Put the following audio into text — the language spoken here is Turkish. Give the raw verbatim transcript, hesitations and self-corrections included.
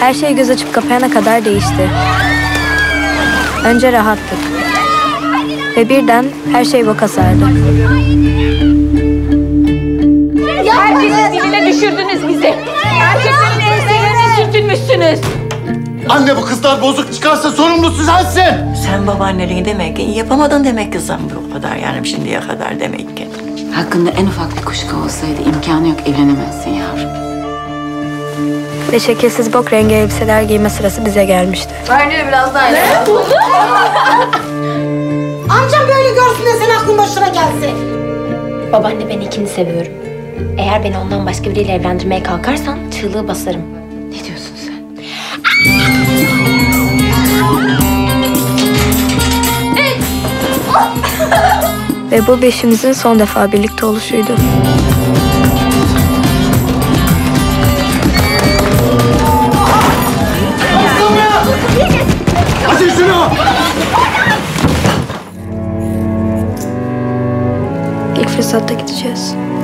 Her şey göz açıp kapayana kadar değişti. Önce rahattık. Ve birden her şey boka sardı. Herkesin diline düşürdünüz bizi. Erkeklerin enselerine sürtünmüşsünüz. Anne, bu kızlar bozuk çıkarsa sorumlusu sensin. Sen babaanneliği demek ki yapamadın demek kızım bu kadar yani şimdiye kadar demek ki. Hakkında en ufak bir kuşku olsaydı imkanı yok, evlenemezsin yavrum. Ve şekilsiz bok rengi elbiseler giyme sırası bize gelmişti. Verniyor biraz daha. Amcam böyle görsün de sen aklın başına gelsin. Babaanne, ben ikini seviyorum. Eğer beni ondan başka biriyle evlendirmeye kalkarsan çığlığı basarım. Ne diyorsun sen? Ve bu beşimizin son defa birlikte oluşuydu. Açın şunu! İlk fırsatta gideceğiz.